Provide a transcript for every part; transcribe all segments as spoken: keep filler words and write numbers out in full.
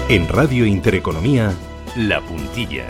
En Radio Intereconomía, La Puntilla.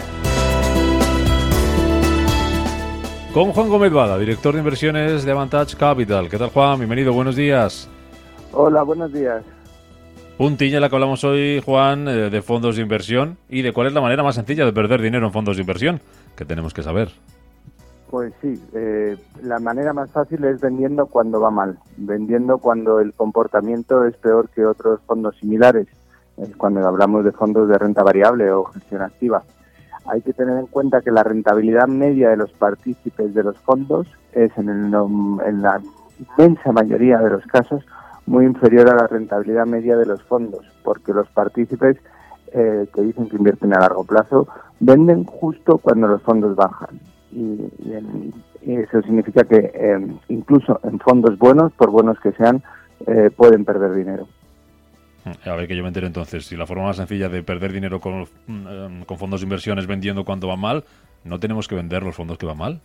Con Juan Gómez Bada, director de inversiones de Avantage Capital. ¿Qué tal, Juan? Bienvenido, buenos días. Hola, buenos días. Puntilla en la que hablamos hoy, Juan, eh, de fondos de inversión y de cuál es la manera más sencilla de perder dinero en fondos de inversión, que tenemos que saber. Pues sí, eh, la manera más fácil es vendiendo cuando va mal, vendiendo cuando el comportamiento es peor que otros fondos similares, es cuando hablamos de fondos de renta variable o gestión activa. Hay que tener en cuenta que la rentabilidad media de los partícipes de los fondos es en, el, en la inmensa mayoría de los casos muy inferior a la rentabilidad media de los fondos, porque los partícipes eh, que dicen que invierten a largo plazo venden justo cuando los fondos bajan. Y, y, en, y eso significa que eh, incluso en fondos buenos, por buenos que sean, eh, pueden perder dinero. A ver, que yo me entere entonces, si la forma más sencilla de perder dinero con, eh, con fondos de inversión es vendiendo cuando va mal, ¿no tenemos que vender los fondos que van mal?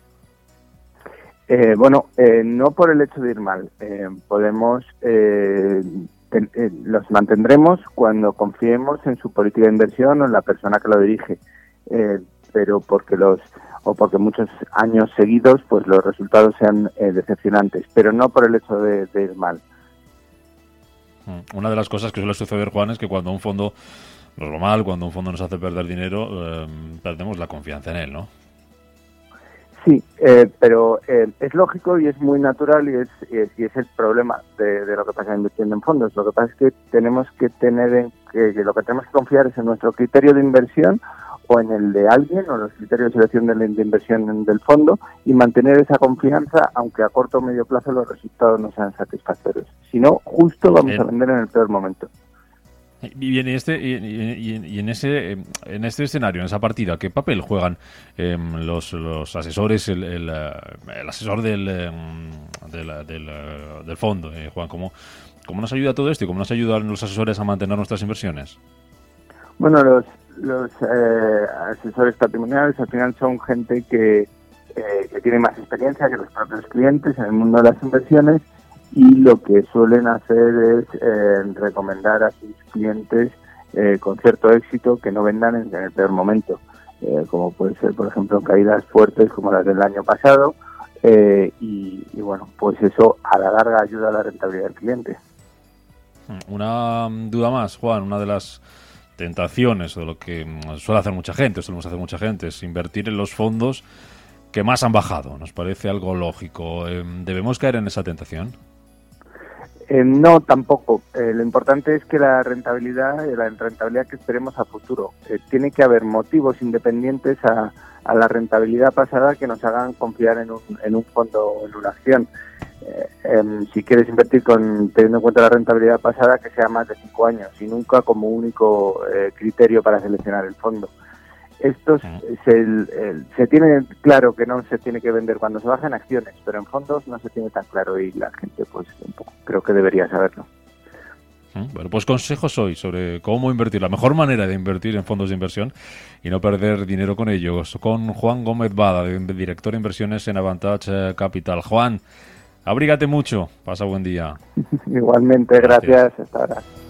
Eh, bueno, eh, no por el hecho de ir mal. Eh, podemos, eh, ten, eh, los mantendremos cuando confiemos en su política de inversión o en la persona que lo dirige, eh, pero porque los o porque muchos años seguidos pues los resultados sean eh, decepcionantes, pero no por el hecho de, de ir mal. Una de las cosas que suele suceder, Juan, es que cuando un fondo nos va mal, cuando un fondo nos hace perder dinero, eh, perdemos la confianza en él, ¿no? Sí, eh, pero eh, es lógico y es muy natural y es, y es, y es el problema de, de lo que pasa invirtiendo en fondos. Lo que pasa es que tenemos que tener en, que, que lo que tenemos que confiar es en nuestro criterio de inversión o en el de alguien o los criterios de selección de, de inversión del fondo y mantener esa confianza aunque a corto o medio plazo los resultados no sean satisfactorios. Si no, justo vamos eh. a vender en el peor momento. Y en este y, y, y en ese en este escenario, en esa partida, ¿qué papel juegan eh, los, los asesores, el, el, el asesor del, del, del, del fondo, eh, Juan? ¿Cómo, ¿Cómo nos ayuda todo esto y cómo nos ayudan los asesores a mantener nuestras inversiones? Bueno, los, los eh, asesores patrimoniales al final son gente que, eh, que tiene más experiencia que los propios clientes en el mundo de las inversiones. Y lo que suelen hacer es eh, recomendar a sus clientes eh, con cierto éxito que no vendan en, en el peor momento, eh, como puede ser, por ejemplo, caídas fuertes como las del año pasado, eh, y, y bueno, pues eso a la larga ayuda a la rentabilidad del cliente. Una duda más, Juan, una de las tentaciones, o de lo que suele hacer mucha gente, solemos hacer mucha gente, es invertir en los fondos que más han bajado. ¿Nos parece algo lógico? ¿Debemos caer en esa tentación? Eh, no, tampoco. Eh, lo importante es que la rentabilidad, la rentabilidad que esperemos a futuro, eh, tiene que haber motivos independientes a, a la rentabilidad pasada que nos hagan confiar en un, en un fondo o en una acción. Eh, eh, si quieres invertir con teniendo en cuenta la rentabilidad pasada, que sea más de cinco años y nunca como único eh, criterio para seleccionar el fondo. Esto se, el, el, se tiene claro que no se tiene que vender cuando se bajan acciones, pero en fondos no se tiene tan claro y la gente pues un poco creo que debería saberlo. Bueno, pues consejos hoy sobre cómo invertir, la mejor manera de invertir en fondos de inversión y no perder dinero con ellos, con Juan Gómez Bada, director de inversiones en Avantage Capital. Juan, abrígate mucho, pasa buen día. Igualmente, gracias, gracias. Hasta ahora.